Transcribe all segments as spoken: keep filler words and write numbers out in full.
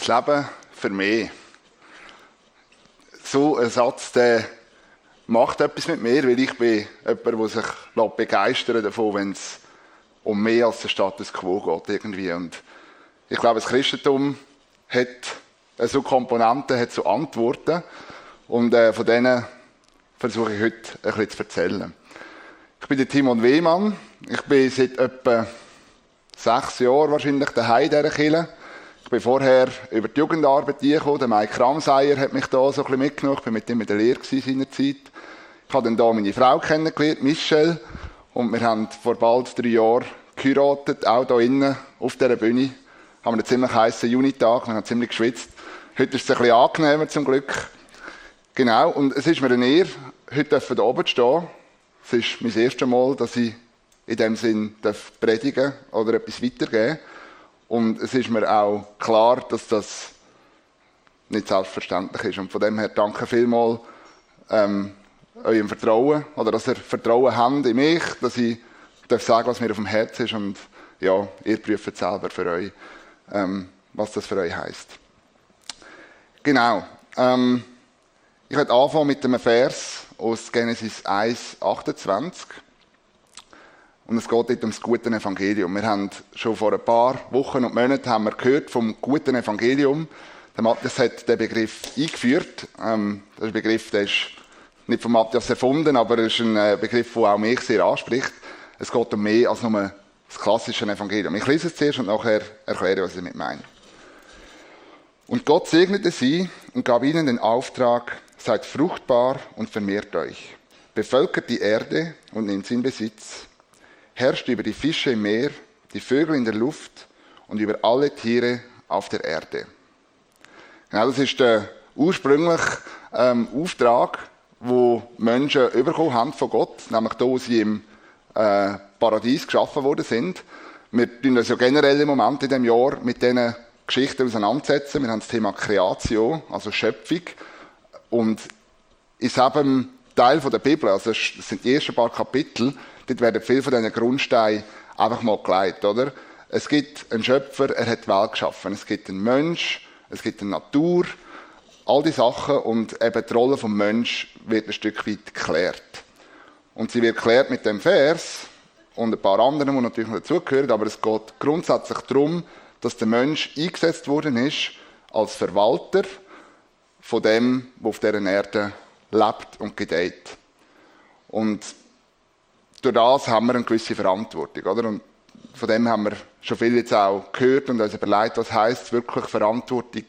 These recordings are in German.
Leben für mich? So ein Satz, der macht etwas mit mir, weil ich bin jemand, der sich begeistern davon, wenn es um mehr als den Status quo geht. Irgendwie. Und ich glaube, das Christentum hat so Komponenten, hat so Antworten. Und äh, von denen versuche ich heute ein bisschen zu erzählen. Ich bin der Timon Wehmann. Ich bin seit etwa sechs Jahren wahrscheinlich daheim in dieser Kirche. Ich bin vorher über die Jugendarbeit gekommen. Der Mike Kramseier hat mich da so ein bisschen mitgenommen. Ich war mit ihm in der Lehre in seiner Zeit. Ich habe dann hier meine Frau kennengelernt, Michelle. Und wir haben vor bald drei Jahren geheiratet, auch hier innen auf dieser Bühne. Haben einen ziemlich heißen Junitag, wir haben ziemlich geschwitzt. Heute ist es ein bisschen angenehmer zum Glück. Genau, und es ist mir eine Ehre, heute hier oben zu stehen. Es ist mein erstes Mal, dass ich in dem Sinn predigen oder etwas weitergeben darf. Und es ist mir auch klar, dass das nicht selbstverständlich ist. Und von dem her danke vielmals ähm, eurem Vertrauen, oder dass ihr Vertrauen habt in mich, dass ich darf sagen, was mir auf dem Herzen ist. Und ja, ihr prüft selber für euch, ähm, was das für euch heisst. Genau. Ähm, ich werde anfangen mit einem Vers aus Genesis eins, achtundzwanzig. Und es geht dort um das gute Evangelium. Wir haben schon vor ein paar Wochen und Monaten haben wir gehört vom guten Evangelium. Der Matthias hat den Begriff eingeführt. Ähm, das ist ein Begriff, der ist nicht von Matthias erfunden, aber es ist ein Begriff, der auch mich sehr anspricht. Es geht um mehr als nur das klassische Evangelium. Ich lese es zuerst und nachher erkläre, was ich damit meine. Und Gott segnete sie und gab ihnen den Auftrag: Seid fruchtbar und vermehrt euch. Bevölkert die Erde und nehmt sie in Besitz. Herrscht über die Fische im Meer, die Vögel in der Luft und über alle Tiere auf der Erde. Genau, das ist der ursprüngliche ähm, Auftrag, den Menschen bekommen haben von Gott, nämlich da, wo sie im äh, Paradies geschaffen worden sind. Wir tun uns ja generell im Moment in diesem Jahr mit diesen Geschichten auseinandersetzen. Wir haben das Thema Kreation, also Schöpfung. Und in diesem Teil der Bibel, also das sind die ersten paar Kapitel, dort werden viele von diesen Grundsteinen einfach mal gelegt, oder? Es gibt einen Schöpfer, er hat die Welt geschaffen. Es gibt einen Mensch, es gibt eine Natur, all diese Sachen. Und eben die Rolle des Menschen wird ein Stück weit geklärt. Und sie wird geklärt mit dem Vers und ein paar anderen, die natürlich noch dazugehören. Aber es geht grundsätzlich darum, dass der Mensch eingesetzt worden ist als Verwalter von dem, was auf dieser Erde lebt und gedeiht. Und durch das haben wir eine gewisse Verantwortung, oder? Und von dem haben wir schon viel jetzt auch gehört und uns überlegt, was heisst wirklich Verantwortung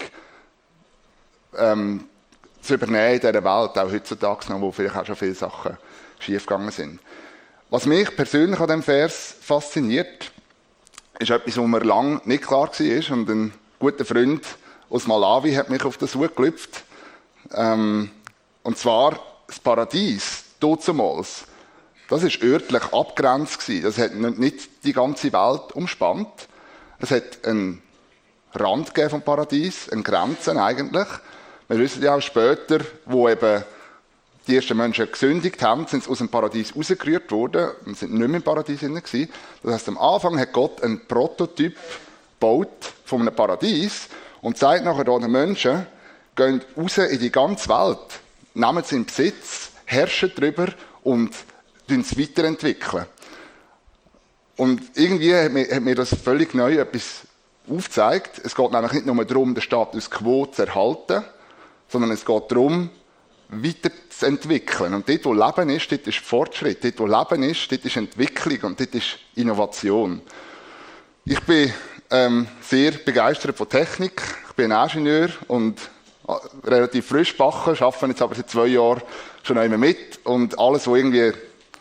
ähm, zu übernehmen in dieser Welt, auch heutzutage noch, wo vielleicht auch schon viele Sachen schiefgegangen sind. Was mich persönlich an diesem Vers fasziniert, ist etwas, was mir lange nicht klar war. Und ein guter Freund aus Malawi hat mich auf das Suche gelüpft. Ähm, und zwar das Paradies, dazumals. Das war örtlich abgegrenzt. Das hat nicht die ganze Welt umspannt. Es hat einen Rand gegeben vom Paradies, eine Grenze eigentlich. Wir wissen ja auch später, wo eben die ersten Menschen gesündigt haben, sind sie aus dem Paradies rausgerührt worden und sind nicht mehr im Paradies gewesen. Das heisst, am Anfang hat Gott einen Prototyp gebaut von einem Paradies und sagt nachher den Menschen, geht raus in die ganze Welt, nehmen sie in Besitz, herrschen darüber und es weiterentwickeln. Und irgendwie hat mir, hat mir das völlig neu etwas aufgezeigt. Es geht nämlich nicht nur darum, den Status quo zu erhalten, sondern es geht darum, weiterzuentwickeln. Und dort, wo Leben ist, dort ist Fortschritt. Dort, wo Leben ist, dort ist Entwicklung und dort ist Innovation. Ich bin ähm, sehr begeistert von Technik. Ich bin ein Ingenieur und relativ frisch gebacken, arbeite jetzt aber seit zwei Jahren schon einmal mit. Und alles, was irgendwie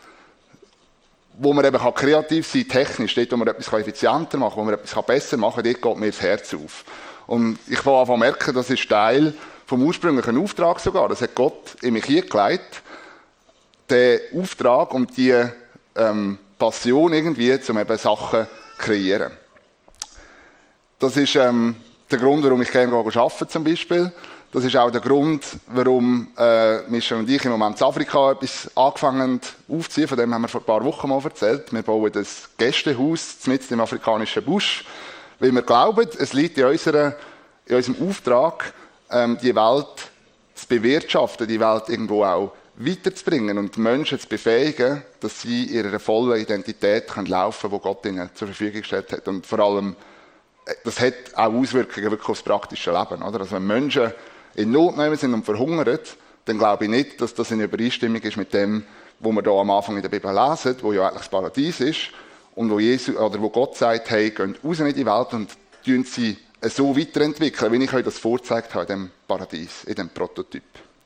wo man eben kreativ sein kann, technisch, dort, wo man etwas effizienter machen kann, wo man etwas besser machen kann, dort geht mir das Herz auf. Und ich will einfach merken, das ist Teil vom ursprünglichen Auftrag sogar. Das hat Gott in mich hingelegt, den Auftrag und die ähm, Passion irgendwie, um eben Sachen zu kreieren. Das ist ähm, der Grund, warum ich gerne arbeite zum Beispiel. Das ist auch der Grund, warum äh, Michel und ich im Moment in Afrika etwas angefangen aufzuziehen. Von dem haben wir vor ein paar Wochen mal erzählt. Wir bauen das Gästehaus mitten im afrikanischen Busch, weil wir glauben, es liegt in unserer in unserem Auftrag, ähm, die Welt zu bewirtschaften, die Welt irgendwo auch weiterzubringen und die Menschen zu befähigen, dass sie in ihrer vollen Identität können laufen können, die Gott ihnen zur Verfügung gestellt hat. Und vor allem, das hat auch Auswirkungen wirklich aufs praktische Leben. Oder? Also wenn Menschen in Not sind und verhungern, dann glaube ich nicht, dass das in Übereinstimmung ist mit dem, was wir hier am Anfang in der Bibel lesen, wo ja eigentlich das Paradies ist und wo, Jesus, oder wo Gott sagt, hey, geht raus in die Welt und tun sie so weiterentwickeln, wie ich euch das vorgezeigt habe in diesem Paradies, in diesem Prototyp.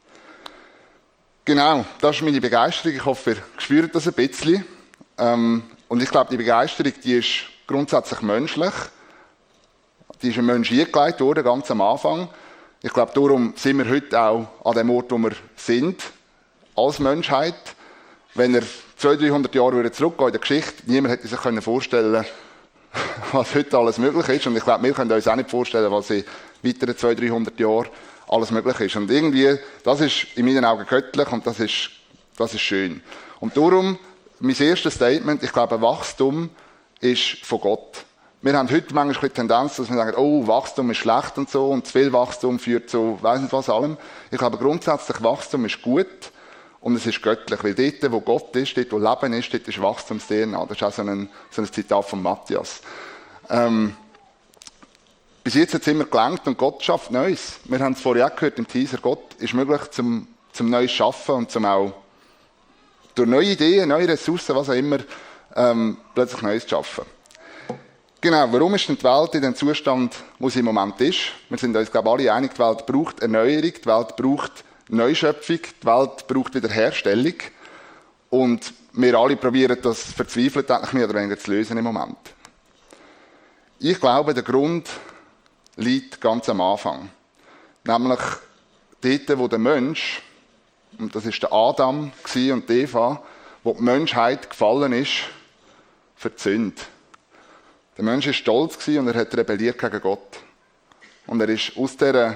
Genau, das ist meine Begeisterung. Ich hoffe, ihr spürt das ein bisschen. Ähm, und ich glaube, die Begeisterung, die ist grundsätzlich menschlich. Die ist ein Mensch eingelegt worden, ganz am Anfang. Ich glaube, darum sind wir heute auch an dem Ort, wo wir sind, als Menschheit. Wenn er zweihundert, dreihundert Jahre zurückgehen in der Geschichte, niemand hätte sich vorstellen können, was heute alles möglich ist. Und ich glaube, wir können uns auch nicht vorstellen, was in weiteren zweihundert, dreihundert Jahren alles möglich ist. Und irgendwie, das ist in meinen Augen göttlich und das ist, das ist schön. Und darum, mein erstes Statement, ich glaube, Wachstum ist von Gott. Wir haben heute manchmal die Tendenz, dass wir sagen, oh, Wachstum ist schlecht und so und zu viel Wachstum führt zu weiss nicht was allem. Ich glaube, grundsätzlich Wachstum ist gut und es ist göttlich, weil dort, wo Gott ist, dort, wo Leben ist, dort ist Wachstumsd N A. Das ist auch so ein, so ein Zitat von Matthias. Ähm, bis jetzt hat es immer gelangt und Gott schafft Neues. Wir haben es vorher auch gehört im Teaser, Gott ist möglich zum, zum Neues schaffen und zum auch durch neue Ideen, neue Ressourcen, was auch immer, ähm, plötzlich Neues zu schaffen. Genau, warum ist denn die Welt in dem Zustand, wo sie im Moment ist? Wir sind uns, glaube ich, alle einig, die Welt braucht Erneuerung, die Welt braucht Neuschöpfung, die Welt braucht Wiederherstellung. Und wir alle probieren das verzweifelt eigentlich mehr oder weniger zu lösen im Moment. Ich glaube, der Grund liegt ganz am Anfang. Nämlich dort, wo der Mensch, und das war der Adam und die Eva, wo die Menschheit gefallen ist für die Sünde. Der Mensch war stolz und er hat rebelliert gegen Gott. Und er ist aus dieser,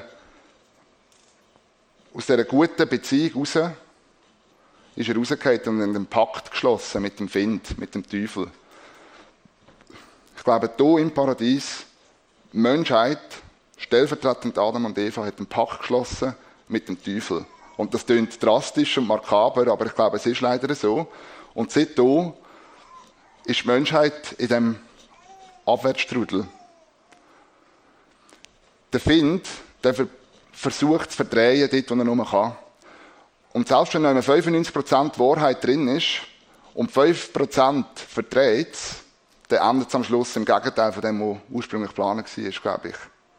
aus dieser guten Beziehung raus, ist er rausgefallen und einen Pakt geschlossen mit dem Find, mit dem Teufel. Ich glaube, hier im Paradies, die Menschheit, stellvertretend Adam und Eva, hat einen Pakt geschlossen mit dem Teufel. Und das klingt drastisch und makaber, aber ich glaube, es ist leider so. Und seitdem ist die Menschheit in diesem Abwärtsstrudel. Der Find, der versucht zu verdrehen, dort, wo er nur kann. Und selbst wenn noch fünfundneunzig Prozent Wahrheit drin ist und fünf Prozent verdreht, dann endet es am Schluss im Gegenteil von dem, was ursprünglich geplant war, glaube ich.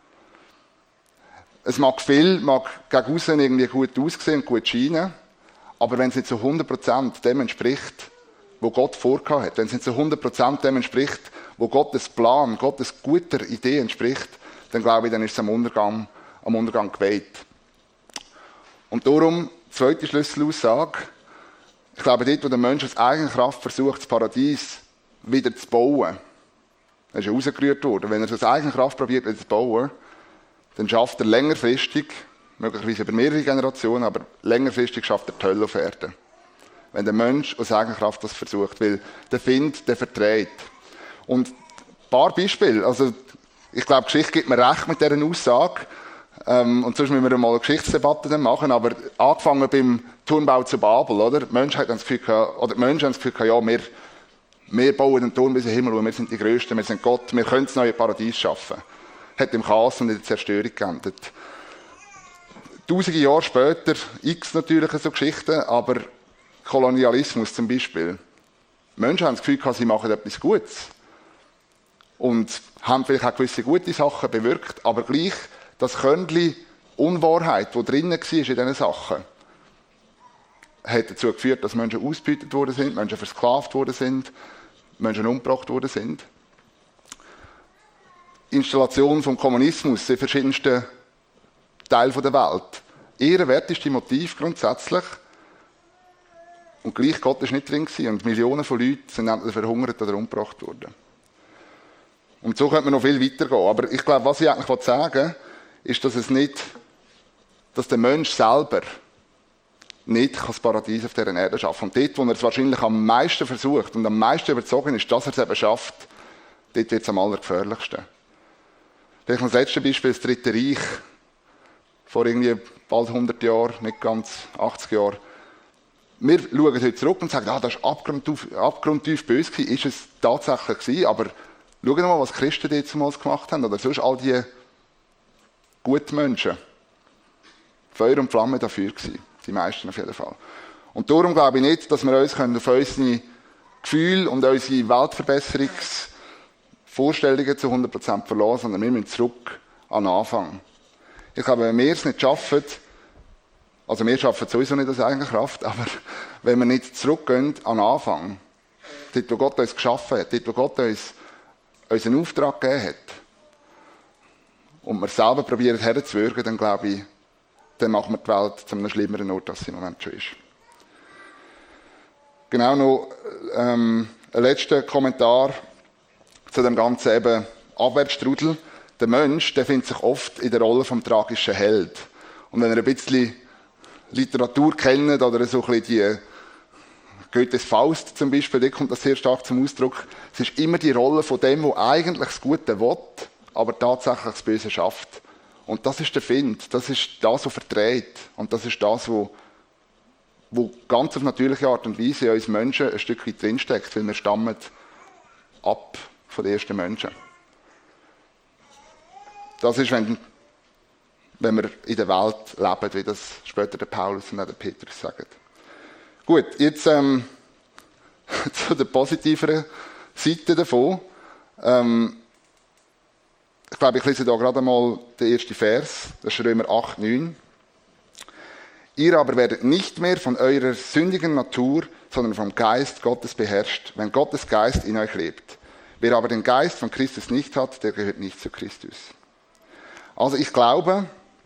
Es mag viel, mag gegen aussen irgendwie gut aussehen und gut scheinen, aber wenn es nicht zu hundert Prozent dem entspricht, wo Gott vorgehabt hat, wenn es nicht zu hundert Prozent dem entspricht, wo Gottes Plan, Gottes guter Idee entspricht, dann glaube ich, dann ist es am Untergang, am Untergang geweiht. Und darum, zweite Schlüsselaussage, ich glaube, dort, wo der Mensch aus eigener Kraft versucht, das Paradies wieder zu bauen, er ist ja rausgerührt worden, wenn er es aus eigener Kraft probiert, wieder zu bauen, dann schafft er längerfristig, möglicherweise über mehrere Generationen, aber längerfristig schafft er die Hölle auf Erden. Wenn der Mensch aus eigener Kraft das versucht, weil der Find, der verträgt. Und ein paar Beispiele, also ich glaube, die Geschichte gibt mir recht mit dieser Aussage, ähm, und sonst müssen wir mal eine Geschichtsdebatte dann machen, aber angefangen beim Turmbau zu Babel, oder? Die Menschen haben das Gefühl gehabt, oder die Menschen haben das Gefühl gehabt, ja, wir, wir bauen den Turm bis in den Himmel, und wir sind die Größten, wir sind Gott, wir können das neue Paradies schaffen. Hat im Chaos und in der Zerstörung geendet. Tausende Jahre später, x natürlich so Geschichten, aber Kolonialismus zum Beispiel. Menschen haben das Gefühl gehabt, sie machen etwas Gutes. Und haben vielleicht auch gewisse gute Sachen bewirkt, aber gleich das Körnchen Unwahrheit, das drinnen war in diesen Sachen, hat dazu geführt, dass Menschen ausgebeutet worden sind, Menschen versklavt worden sind, Menschen umgebracht worden sind. Installation vom Kommunismus in verschiedensten Teilen der Welt. Ehrenwerteste Motiv grundsätzlich. Und gleich Gott ist nicht drin gewesen. Und Millionen von Leuten sind entweder verhungert oder umgebracht worden. Und so könnte man noch viel weitergehen. Aber ich glaube, was ich eigentlich sagen will, ist, dass es nicht, dass der Mensch selber nicht das Paradies auf dieser Erde schaffen kann. Und dort, wo er es wahrscheinlich am meisten versucht und am meisten überzogen ist, dass er es eben schafft, dort wird es am allergefährlichsten. Vielleicht noch das letzte Beispiel, das Dritte Reich. Vor irgendwie bald hundert Jahren, nicht ganz achtzig Jahren. Wir schauen heute zurück und sagen, ah, das war abgrundtief, abgrundtief böse gewesen. Ist es tatsächlich gewesen, aber schauen mal, was die Christen damals gemacht haben, oder sonst all die guten Menschen. Feuer und Flamme dafür gewesen. Die meisten auf jeden Fall. Und darum glaube ich nicht, dass wir uns auf unsere Gefühle und unsere Weltverbesserungsvorstellungen zu hundert Prozent verlassen, sondern wir müssen zurück an den Anfang. Ich glaube, wenn wir es nicht schaffen, also wir schaffen sowieso nicht aus eigener Kraft, aber wenn wir nicht zurückgehen an den Anfang, dort, wo Gott uns geschaffen hat, dort, wo Gott uns unseren Auftrag gegeben hat, und wir selber probieren herzuwirken, dann glaube ich, dann machen wir die Welt zu einem schlimmeren Ort, als sie im Moment schon ist. Genau noch ähm, ein letzter Kommentar zu dem ganzen eben Abwärtsstrudel. Der Mensch, der findet sich oft in der Rolle vom tragischen Held. Und wenn er ein bisschen Literatur kennt oder so ein bisschen die Goethes Faust zum Beispiel, da kommt das sehr stark zum Ausdruck. Es ist immer die Rolle von dem, der eigentlich das Gute will, aber tatsächlich das Böse schafft. Und das ist der Find, das ist das, was verdreht. Und das ist das, was wo ganz auf natürliche Art und Weise in uns Menschen ein Stück weit drinsteckt, weil wir stammen ab von den ersten Menschen. Das ist, wenn, wenn wir in der Welt leben, wie das später der Paulus und auch der Petrus sagen. Gut, jetzt ähm, zu der positiveren Seite davon. Ähm, ich glaube, ich lese da gerade mal den ersten Vers, das ist Römer acht, neun. Ihr aber werdet nicht mehr von eurer sündigen Natur, sondern vom Geist Gottes beherrscht, wenn Gottes Geist in euch lebt. Wer aber den Geist von Christus nicht hat, der gehört nicht zu Christus. Also ich glaube,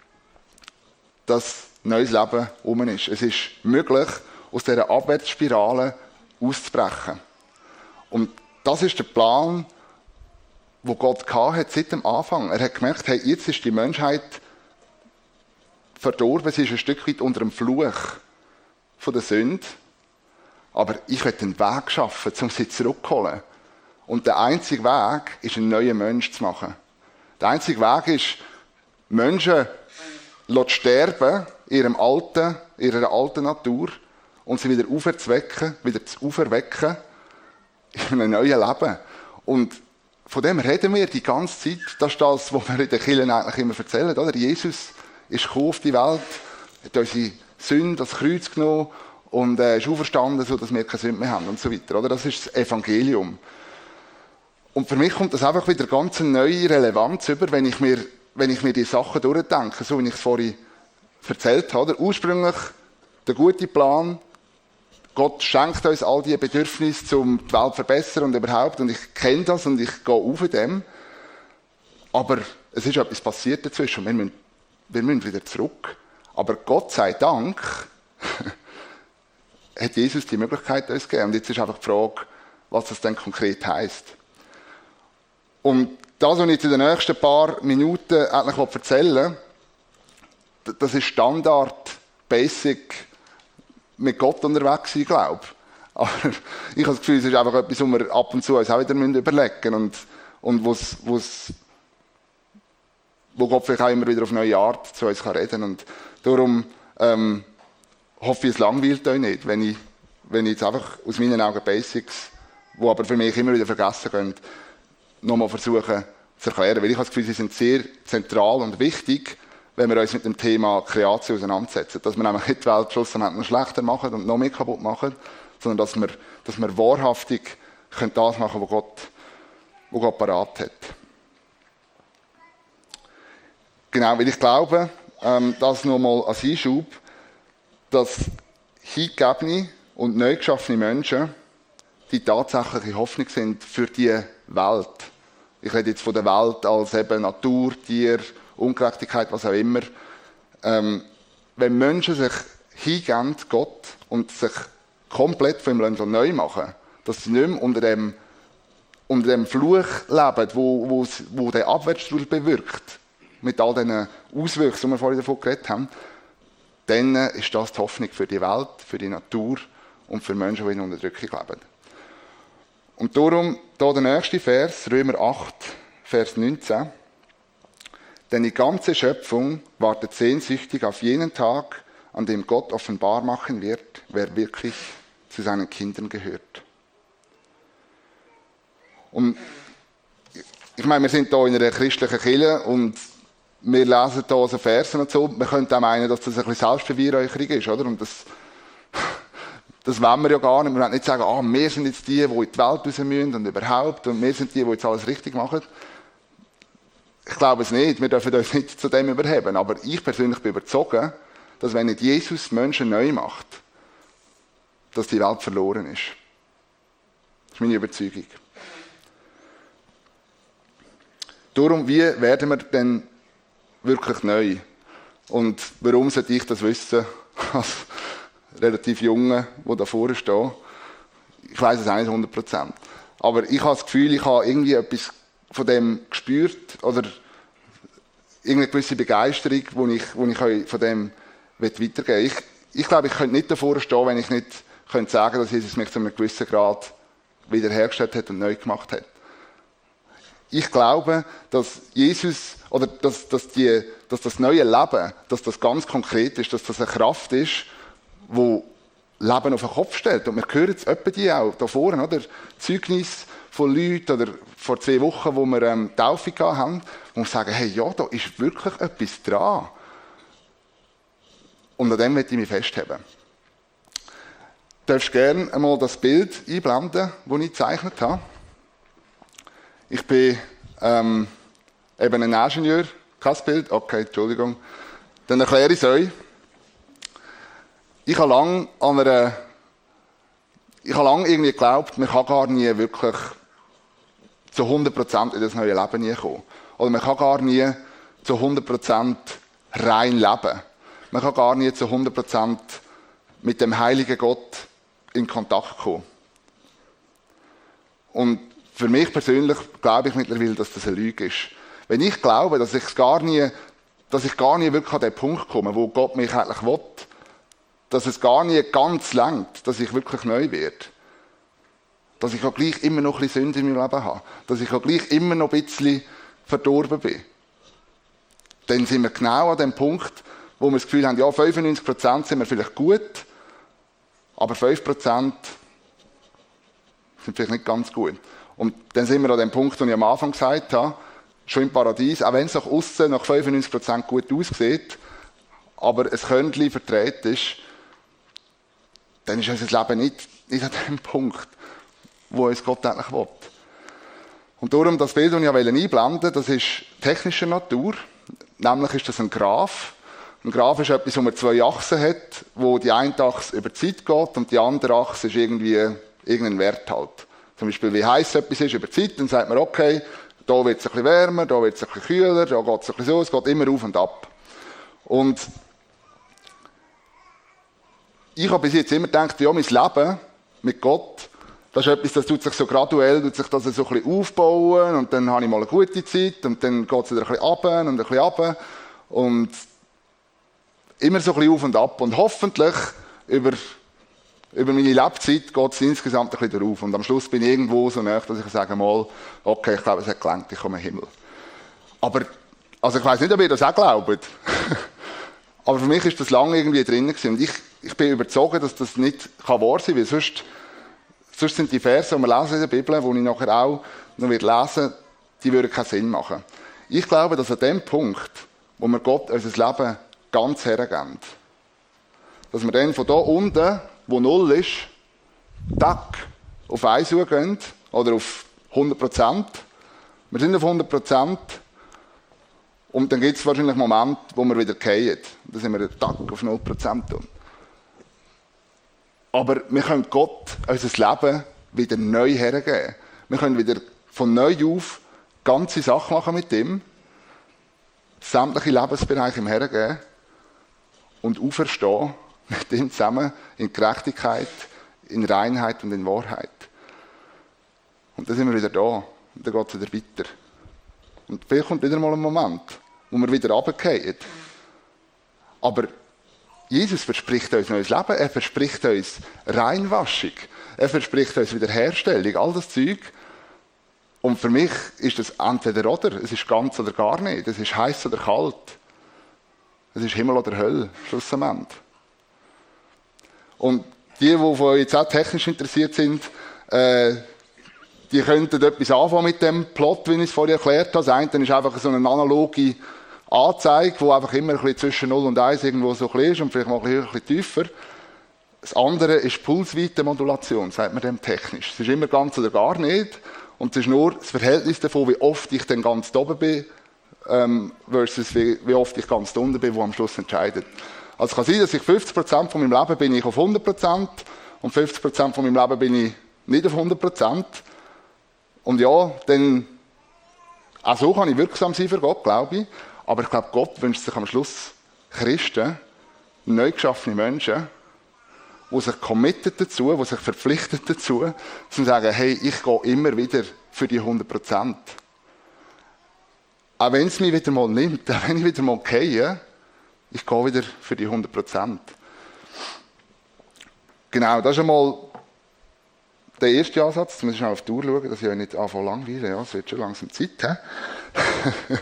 dass neues Leben um ist. Es ist möglich, aus dieser Abwärtsspirale auszubrechen. Und das ist der Plan, den Gott hatte seit dem Anfang. Er hat gemerkt, hey, jetzt ist die Menschheit verdorben, sie ist ein Stück weit unter dem Fluch von der Sünde. Aber ich will einen Weg schaffen, um sie zurückzuholen. Und der einzige Weg ist, einen neuen Mensch zu machen. Der einzige Weg ist, Menschen zu sterben in ihrem alten, ihrer alten Natur und sie wieder aufzuwecken, wieder zu auferwecken in einem neuen Leben. Und von dem reden wir die ganze Zeit. Das ist das, was wir in den Kirchen eigentlich immer erzählen. Oder? Jesus ist gekommen auf die Welt, hat unsere Sünde, das Kreuz genommen und äh, ist auferstanden, sodass wir keine Sünde mehr haben und so weiter. Oder? Das ist das Evangelium. Und für mich kommt das einfach wieder ganz eine neue Relevanz über, wenn ich mir, wenn ich mir die Sachen durchdenke, so wie ich es vorhin erzählt habe. Ursprünglich der gute Plan, Gott schenkt uns all diese Bedürfnisse, um die Welt zu verbessern und überhaupt, und ich kenne das und ich gehe auf in dem. Aber es ist etwas passiert dazwischen. Wir müssen, wir müssen wieder zurück. Aber Gott sei Dank hat Jesus die Möglichkeit uns gegeben. Und jetzt ist einfach die Frage, was das denn konkret heisst. Und das, was ich jetzt in den nächsten paar Minuten eigentlich erzählen will, das ist Standard, Basic, mit Gott unterwegs sein, glaube ich. Aber ich habe das Gefühl, es ist einfach etwas, was wir ab und zu uns auch wieder überlegen müssen und, und wo's, wo's, wo Gott vielleicht auch immer wieder auf neue Art zu uns reden kann. Und darum ähm, hoffe ich, es langweilt euch nicht, wenn ich, wenn ich jetzt einfach aus meinen Augen Basics, die aber für mich immer wieder vergessen gehen, nochmal versuchen zu erklären. Weil ich habe das Gefühl, sie sind sehr zentral und wichtig, wenn wir uns mit dem Thema Kreation auseinandersetzen. Dass wir nämlich nicht die Welt schlussendlich noch schlechter machen und noch mehr kaputt machen, sondern dass wir, dass wir wahrhaftig können das machen, was Gott, was Gott parat hat. Genau, weil ich glaube, ähm, das nochmal als Einschub, dass hingegebene und neu geschaffene Menschen die tatsächliche Hoffnung sind für die Welt. Ich rede jetzt von der Welt als eben Natur, Tier, Ungerechtigkeit, was auch immer. Ähm, wenn Menschen sich hingeben, Gott, und sich komplett von ihm neu machen, dass sie nicht mehr unter dem, unter dem Fluch leben, wo, wo, wo der Abwärtsstrudel bewirkt, mit all diesen Auswirkungen, die wir vorhin davon geredet haben, dann ist das die Hoffnung für die Welt, für die Natur und für Menschen, die in Unterdrückung leben. Und darum, hier der nächste Vers, Römer acht, Vers neunzehn. Denn die ganze Schöpfung wartet sehnsüchtig auf jenen Tag, an dem Gott offenbar machen wird, wer wirklich zu seinen Kindern gehört. Und ich meine, wir sind hier in einer christlichen Kirche und wir lesen hier so Versen und so. Man könnte auch meinen, dass das ein bisschen Selbstbeweihräucherung ist, oder? Und das, das wollen wir ja gar nicht. Wir wollen nicht sagen, ah, wir sind jetzt die, die in die Welt raus müssen und überhaupt, und wir sind die, die jetzt alles richtig machen. Ich glaube es nicht. Wir dürfen uns nicht zu dem überheben. Aber ich persönlich bin überzeugt, dass wenn nicht Jesus Menschen neu macht, dass die Welt verloren ist. Das ist meine Überzeugung. Darum, wie werden wir denn wirklich neu? Und warum sollte ich das wissen, als relativ Junge, der da vorne steht? Ich weiss es auch nicht hundert Prozent. Aber ich habe das Gefühl, ich habe irgendwie etwas von dem gespürt oder irgendeine gewisse Begeisterung, die ich, die ich euch von dem weitergeben will. Ich, ich glaube, ich könnte nicht davor stehen, wenn ich nicht könnte sagen, dass Jesus mich zu einem gewissen Grad wiederhergestellt hat und neu gemacht hat. Ich glaube, dass Jesus, oder dass, dass, die, dass das neue Leben, dass das ganz konkret ist, dass das eine Kraft ist, die Leben auf den Kopf stellt. Und wir hören es etwa die auch da vorne, oder? Zeugnis von Leuten, oder vor zwei Wochen, wo wir ähm, Taufe hatten, wo wir sagen, hey, ja, da ist wirklich etwas dran. Und an dem möchte ich mich festhalten. Du darfst gerne einmal das Bild einblenden, das ich gezeichnet habe. Ich bin ähm, eben ein Ingenieur. Kein Bild? Okay, Entschuldigung. Dann erkläre ich es euch. Ich habe lange an einer, ich habe lange irgendwie geglaubt, man kann gar nie wirklich zu hundert Prozent in das neue Leben nie kommen. Oder man kann gar nie zu hundert Prozent rein leben. Man kann gar nie zu hundert Prozent mit dem heiligen Gott in Kontakt kommen. Und für mich persönlich glaube ich mittlerweile, dass das eine Lüge ist. Wenn ich glaube, dass ich gar nie, dass ich gar nie wirklich an den Punkt komme, wo Gott mich eigentlich will, dass es gar nie ganz langt, dass ich wirklich neu werde. Dass ich auch gleich immer noch ein bisschen Sünde in meinem Leben habe. Dass ich auch gleich immer noch ein bisschen verdorben bin. Dann sind wir genau an dem Punkt, wo wir das Gefühl haben, ja, fünfundneunzig Prozent sind wir vielleicht gut, aber fünf Prozent sind vielleicht nicht ganz gut. Und dann sind wir an dem Punkt, den ich am Anfang gesagt habe, schon im Paradies, auch wenn es nach außen nach fünfundneunzig Prozent gut aussieht, aber ein Körnchen verdreht ist, dann ist unser Leben nicht, nicht an dem Punkt, wo uns Gott eigentlich will. Und darum, das Bild, das ich einblenden wollte, das ist technischer Natur. Nämlich ist das ein Graph. Ein Graph ist etwas, wo man zwei Achsen hat, wo die eine Achse über die Zeit geht und die andere Achse ist irgendwie irgendein Wert halt. Zum Beispiel, wie heiß etwas ist über die Zeit, dann sagt man, okay, da wird es ein bisschen wärmer, da wird es ein bisschen kühler, da geht es ein bisschen so, es geht immer auf und ab. Und ich habe bis jetzt immer gedacht, ja, mein Leben mit Gott, das ist etwas, das tut sich so graduell, tut sich das so ein bisschen aufbauen und dann habe ich mal eine gute Zeit und dann geht es wieder ein bisschen runter und ein bisschen runter und immer so ein bisschen auf und ab und hoffentlich über, über meine Lebzeit geht es insgesamt ein bisschen darauf und am Schluss bin ich irgendwo so nahe, dass ich sage mal, okay, ich glaube, es hat gelangt, ich komme in den Himmel. Aber, also ich weiss nicht, ob ihr das auch glaubt, aber für mich ist das lange irgendwie drin gewesen und ich, ich bin überzeugt, dass das nicht wahr sein kann, weil sonst Sonst sind die Verse, die wir lesen in der Bibel, die ich nachher auch noch lesen werde, die würden keinen Sinn machen. Ich glaube, dass an dem Punkt, wo wir Gott unser Leben ganz hergeben, dass wir dann von da unten, wo null ist, tack, auf eins zugehen, oder auf hundert Prozent. Wir sind auf hundert Prozent und dann gibt es wahrscheinlich Momente, wo wir wieder fallen. Dann sind wir tack auf null Prozent. Aber wir können Gott unser Leben wieder neu hergeben. Wir können wieder von neu auf ganze Sachen machen mit ihm, sämtliche Lebensbereiche ihm hergeben und auferstehen mit ihm zusammen in Gerechtigkeit, in Reinheit und in Wahrheit. Und dann sind wir wieder da und dann geht es wieder weiter. Und vielleicht kommt wieder mal ein Moment, wo wir wieder runterfallen. Aber Jesus verspricht uns neues Leben, er verspricht uns Reinwaschung, er verspricht uns Wiederherstellung, all das Zeug. Und für mich ist das entweder oder. Es ist ganz oder gar nicht. Es ist heiß oder kalt. Es ist Himmel oder Hölle, schlussendlich. Und die, die von euch jetzt auch technisch interessiert sind, äh, die könnten etwas anfangen mit dem Plot, wie ich es vorher erklärt habe. Das eine ist einfach so eine analoge Anzeige, die einfach immer ein bisschen zwischen null und eins irgendwo so ein bisschen ist und vielleicht mal ein bisschen, ein bisschen tiefer. Das andere ist Pulsweitenmodulation, sagt man dem technisch. Es ist immer ganz oder gar nicht. Und es ist nur das Verhältnis davon, wie oft ich dann ganz oben bin, ähm, versus wie, wie oft ich ganz unten bin, wo am Schluss entscheidet. Also es kann sein, dass ich fünfzig Prozent von meinem Leben bin ich auf hundert Prozent und fünfzig Prozent von meinem Leben bin ich nicht auf hundert Prozent. Und ja, dann, auch so kann ich wirksam sein für Gott, glaube ich. Aber ich glaube, Gott wünscht sich am Schluss Christen, neu geschaffene Menschen, die sich committen dazu, die sich verpflichten dazu, zu sagen, hey, ich gehe immer wieder für die hundert Prozent. Auch wenn es mich wieder mal nimmt, auch wenn ich wieder mal gehe, ich gehe wieder für die hundert Prozent. Genau, das ist einmal der erste Ansatz. Jetzt muss ich schnell auf die Uhr schauen, dass ich euch nicht anfange langweilen. Ja, es wird schon langsam Zeit. He?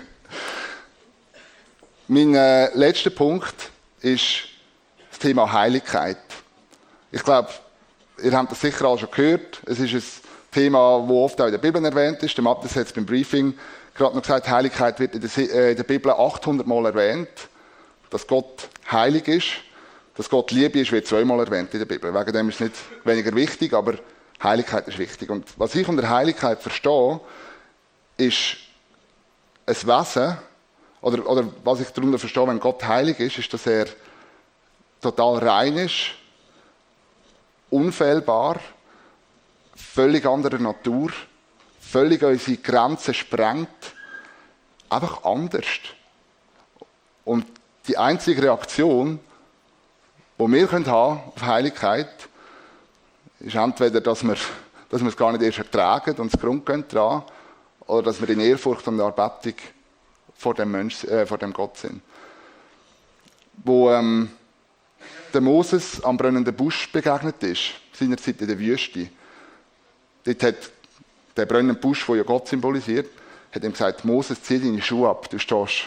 Mein äh, letzter Punkt ist das Thema Heiligkeit. Ich glaube, ihr habt das sicher auch schon gehört. Es ist ein Thema, das oft auch in der Bibel erwähnt ist. Der Matthias hat es beim Briefing gerade noch gesagt, Heiligkeit wird in der, äh, in der Bibel achthundert Mal erwähnt. Dass Gott heilig ist. Dass Gott Liebe ist, wird zweimal erwähnt in der Bibel. Wegen dem ist es nicht weniger wichtig, aber Heiligkeit ist wichtig. Und was ich unter Heiligkeit verstehe, ist ein Wesen, oder, oder was ich darunter verstehe, wenn Gott heilig ist, ist, dass er total rein ist, unfehlbar, völlig anderer Natur, völlig unsere Grenzen sprengt, einfach anders. Und die einzige Reaktion, die wir haben auf Heiligkeit, ist entweder, dass wir, dass wir es gar nicht erst ertragen und das Grund gehen dran, oder dass wir in Ehrfurcht und Erbettung vor dem, Mensch, äh, vor dem Gott sind. Wo ähm, der Moses am brennenden Busch begegnet ist, seinerzeit in der Wüste. Dort hat der brennende Busch, der ja Gott symbolisiert, hat ihm gesagt, Moses, zieh deine Schuhe ab, du stehst.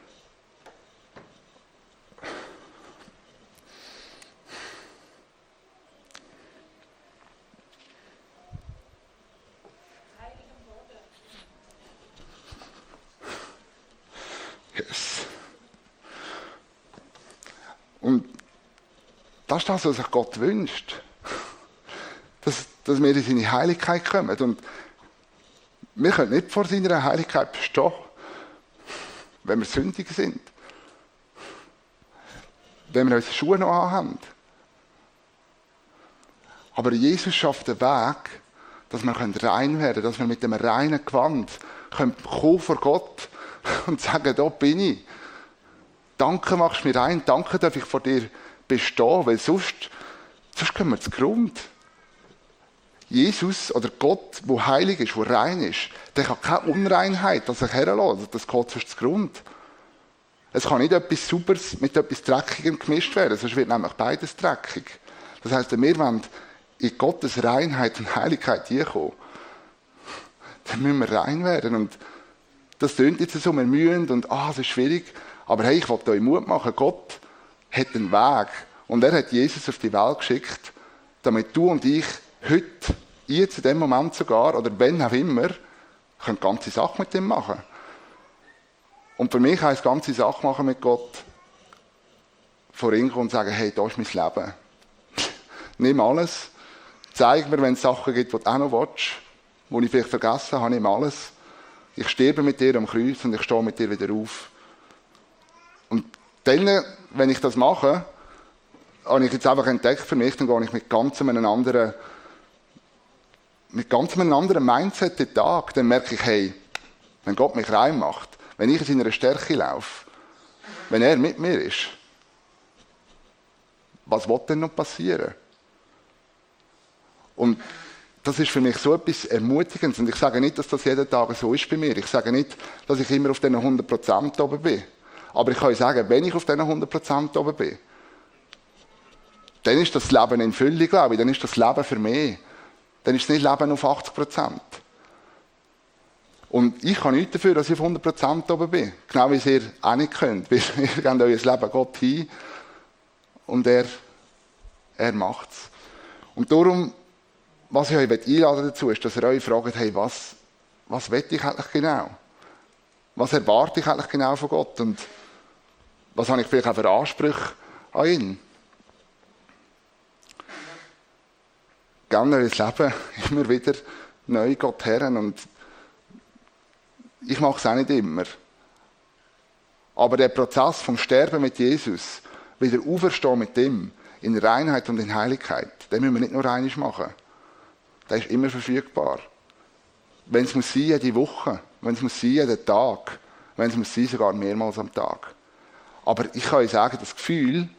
Yes. Und das ist das, was sich Gott wünscht. Dass, dass wir in seine Heiligkeit kommen. Und wir können nicht vor seiner Heiligkeit bestehen, wenn wir sündig sind. Wenn wir unsere Schuhe noch anhaben. Aber Jesus schafft den Weg, dass wir rein werden können, dass wir mit dem reinen Gewand kommen vor Gott und sagen, da bin ich. Danke machst du mir rein, danke darf ich vor dir bestehen, weil sonst, sonst kommen wir zu Grund. Jesus oder Gott, der heilig ist, der rein ist, der kann keine Unreinheit an sich herlassen. Das geht sonst zu Grund. Es kann nicht etwas Sauberes mit etwas Dreckigem gemischt werden, sonst wird nämlich beides dreckig. Das heisst, wenn wir wollen in Gottes Reinheit und Heiligkeit hineinkommen, dann müssen wir rein werden. Und das klingt jetzt so, wir mühen und ah, es ist schwierig. Aber hey, ich will euch Mut machen. Gott hat einen Weg. Und er hat Jesus auf die Welt geschickt, damit du und ich heute, jetzt in dem Moment sogar, oder wenn auch immer, können ganze Sachen mit ihm machen. Und für mich heisst ganze Sachen machen mit Gott, vor ihm kommen und sagen, hey, da ist mein Leben. Nimm alles. Zeig mir, wenn es Sachen gibt, die du auch noch willst, die ich vielleicht vergessen habe, nimm alles. Ich sterbe mit dir am Kreuz und ich stehe mit dir wieder auf. Und dann, wenn ich das mache, habe ich jetzt einfach entdeckt für mich, dann gehe ich mit ganz einem anderen, mit ganz einem anderen Mindset in den Tag. Dann merke ich, hey, wenn Gott mich rein macht, wenn ich in seiner Stärke laufe, wenn er mit mir ist, was will denn noch passieren? Und das ist für mich so etwas Ermutigendes. Und ich sage nicht, dass das jeden Tag so ist bei mir. Ich sage nicht, dass ich immer auf diesen hundert Prozent oben bin. Aber ich kann euch sagen, wenn ich auf diesen hundert Prozent oben bin, dann ist das Leben in Fülle, glaube ich. Dann ist das Leben für mich. Dann ist es nicht Leben auf achtzig Prozent. Und ich kann nichts dafür, dass ich auf hundert Prozent oben bin. Genau wie ihr auch nicht könnt. Weil ihr gebt euer Leben Gott hin und er, er macht es. Und darum, was ich euch einladen dazu ist, dass ihr euch fragt, hey, was, was will ich eigentlich genau? Was erwarte ich eigentlich genau von Gott? Und was habe ich vielleicht auch für Ansprüche an ihn? Gerne euer Leben immer wieder neu Gott Herren. Und ich mache es auch nicht immer. Aber der Prozess vom Sterben mit Jesus, wieder auferstehen mit ihm, in Reinheit und in Heiligkeit, den müssen wir nicht nur einmal machen. Der ist immer verfügbar. Wenn es muss sein, jede Woche, wenn es muss sein, jeden Tag, wenn es muss sein, sogar mehrmals am Tag. Aber ich kann euch sagen, das Gefühl,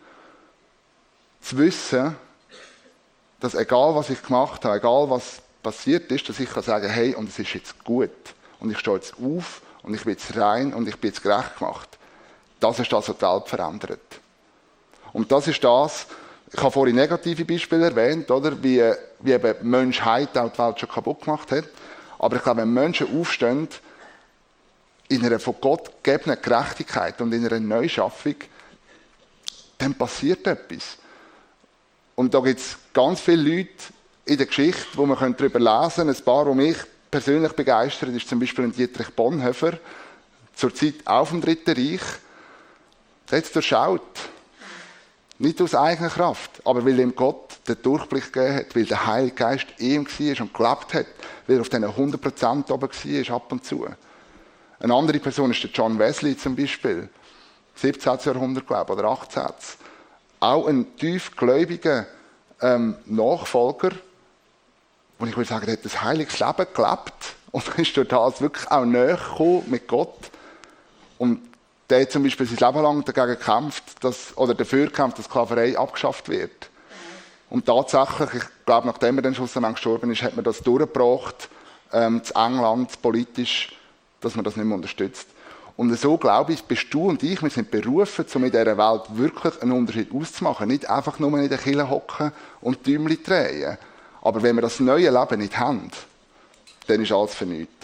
zu wissen, dass egal was ich gemacht habe, egal was passiert ist, dass ich kann sagen, hey, und es ist jetzt gut. Und ich stehe jetzt auf und ich bin jetzt rein und ich bin jetzt gerecht gemacht. Das ist das, was die Welt verändert. Und das ist das, ich habe vorhin negative Beispiele erwähnt, oder? Wie, wie eben die Menschheit auch die Welt schon kaputt gemacht hat. Aber ich glaube, wenn Menschen aufstehen, in einer von Gott gegebenen Gerechtigkeit und in einer Neuschaffung, dann passiert etwas. Und da gibt es ganz viele Leute in der Geschichte, wo man darüber lesen können. Ein paar, die mich persönlich begeistert, ist zum Beispiel ein Dietrich Bonhoeffer, zur Zeit auch vom Dritten Reich. Der hat es durchschaut. Nicht aus eigener Kraft, aber weil ihm Gott den Durchblick gegeben hat, weil der Heilige Geist in ihm war und gelebt hat, weil er auf diesen hundert Prozent oben war, ab und zu. Eine andere Person ist der John Wesley zum Beispiel. siebzehnten. Jahrhundert, glaube ich, oder achtzehnten. Auch ein tiefgläubiger ähm, Nachfolger, wo ich würde sagen, der hat ein heiliges Leben gelebt und ist durch das wirklich auch näher gekommen mit Gott. Und der hat zum Beispiel sein Leben lang dagegen gekämpft, dass, oder dafür gekämpft, dass Sklaverei abgeschafft wird. Und tatsächlich, ich glaube, nachdem er dann schlussendlich gestorben ist, hat man das durchgebracht, ähm, zu England, politisch, dass man das nicht mehr unterstützt. Und so, glaube ich, bist du und ich, wir sind berufen, um in dieser Welt wirklich einen Unterschied auszumachen. Nicht einfach nur in der Kirche hocken und Däumchen drehen. Aber wenn wir das neue Leben nicht haben, dann ist alles für nichts.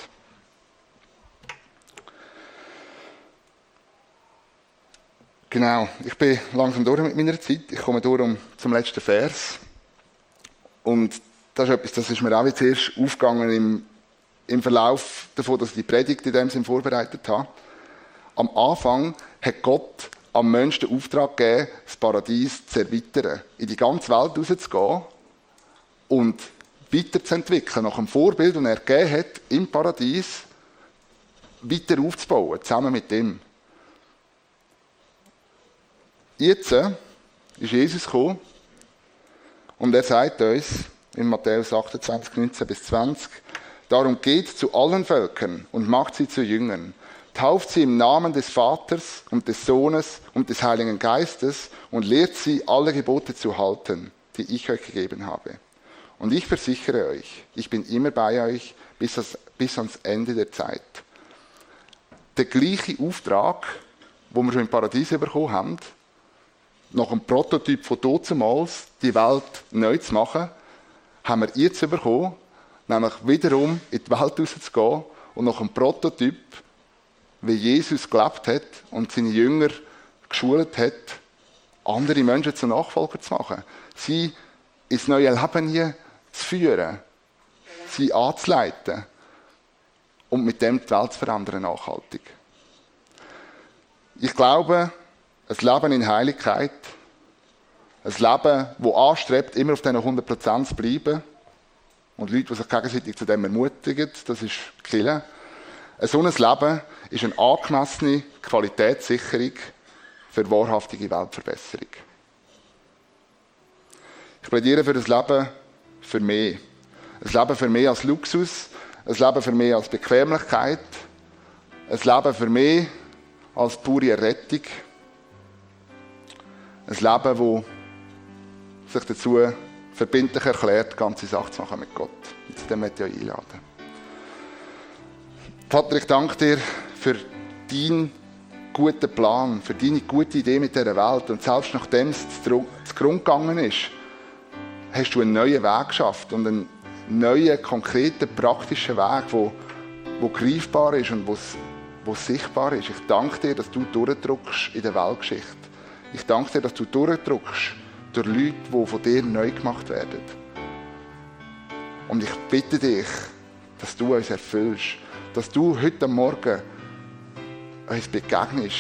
Genau, ich bin langsam durch mit meiner Zeit. Ich komme durch um, zum letzten Vers. Und das ist etwas, das ist mir auch jetzt erst aufgegangen im, im Verlauf davon, dass ich die Predigt in dem Sinn vorbereitet habe. Am Anfang hat Gott am Menschen den Auftrag gegeben, das Paradies zu erweitern. In die ganze Welt rauszugehen und weiterzuentwickeln, nach dem Vorbild, das er gegeben hat, im Paradies, weiter aufzubauen, zusammen mit ihm. Jetzt ist Jesus gekommen und er sagt uns in Matthäus achtundzwanzig, neunzehn bis zwanzig, darum geht zu allen Völkern und macht sie zu Jüngern. Tauft sie im Namen des Vaters und des Sohnes und des Heiligen Geistes und lehrt sie, alle Gebote zu halten, die ich euch gegeben habe. Und ich versichere euch, ich bin immer bei euch bis, das, bis ans Ende der Zeit. Der gleiche Auftrag, den wir schon im Paradies bekommen haben, nach einem Prototyp von damals, die Welt neu zu machen, haben wir jetzt bekommen, nämlich wiederum in die Welt rauszugehen und nach einem Prototyp, wie Jesus gelebt hat und seine Jünger geschult hat, andere Menschen zu Nachfolgern zu machen. Sie ins neue Leben hier zu führen, sie anzuleiten und mit dem die Welt zu verändern nachhaltig. Ich glaube, ein Leben in Heiligkeit, ein Leben, das anstrebt, immer auf diesen hundert Prozent zu bleiben und Leute, die sich gegenseitig zu dem ermutigen, das ist Kirche. So ein Leben ist eine angemessene Qualitätssicherung für wahrhaftige Weltverbesserung. Ich plädiere für ein Leben für mehr. Ein Leben für mehr als Luxus, ein Leben für mehr als Bequemlichkeit, ein Leben für mehr als pure Errettung. Ein Leben, das sich dazu verbindlich erklärt, die ganze Sache zu machen mit Gott. Und zu dem möchte ich euch einladen. Vater, ich danke dir für deinen guten Plan, für deine gute Idee mit dieser Welt. Und selbst nachdem es zu Grund gegangen ist, hast du einen neuen Weg geschafft und einen neuen, konkreten, praktischen Weg, der wo greifbar ist und wo sichtbar ist. Ich danke dir, dass du durchdrückst in der Weltgeschichte. Ich danke dir, dass du durchdrückst durch Leute, die von dir neu gemacht werden. Und ich bitte dich, dass du uns erfüllst, dass du heute Morgen uns begegnest.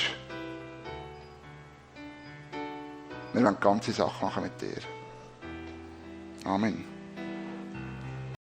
Wir wollen ganze Sachen machen mit dir. Amen.